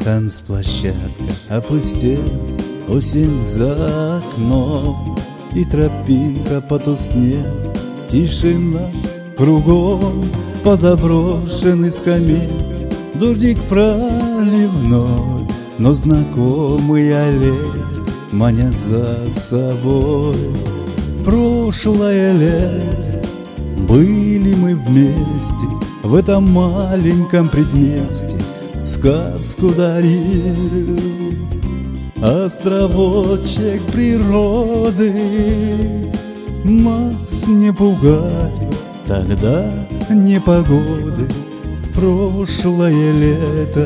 Танцплощадка опустела, осень за окном, и тропинка потускнела, тишина кругом, по заброшенной скамейке дождик проливной, но знакомые аллеи манят за собой. Прошлое лето были мы вместе в этом маленьком предместье, сказку дарил островочек природы. Нас не пугали тогда непогоды. Прошлое лето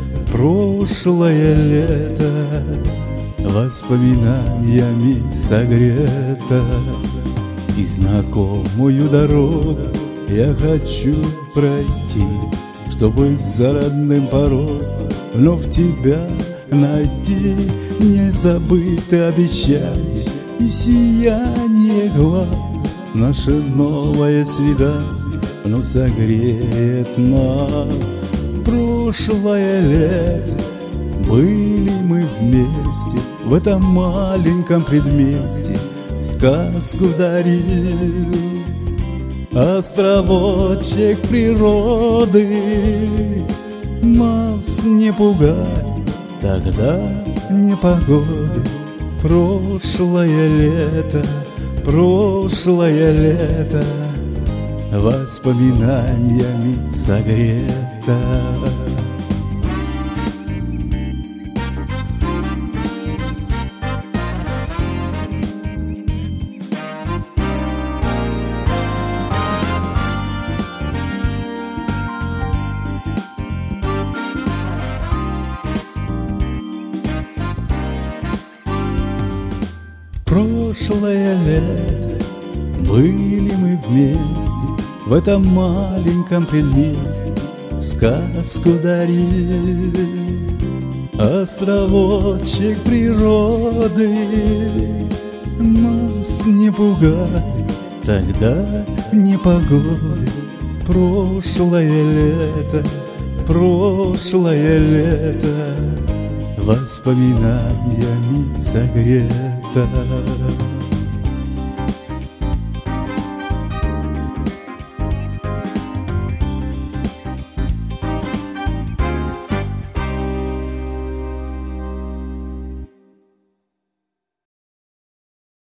воспоминаниями согрето, и знакомую дорогу я хочу пройти, чтобы за родным порогом вновь тебя найти. Незабытые обещания и сияние глаз, наше новое свидание вновь согреет нас. Прошлое лето были мы вместе в этом маленьком предместье, сказку дарил островочек природы. Нас не пугали тогда непогоды. Прошлое лето воспоминаниями согрето. Прошлое лето были мы вместе в этом маленьком предместье, сказку дарили островочек природы. Нас не пугали тогда непогоды. Прошлое лето воспоминаниями согрето.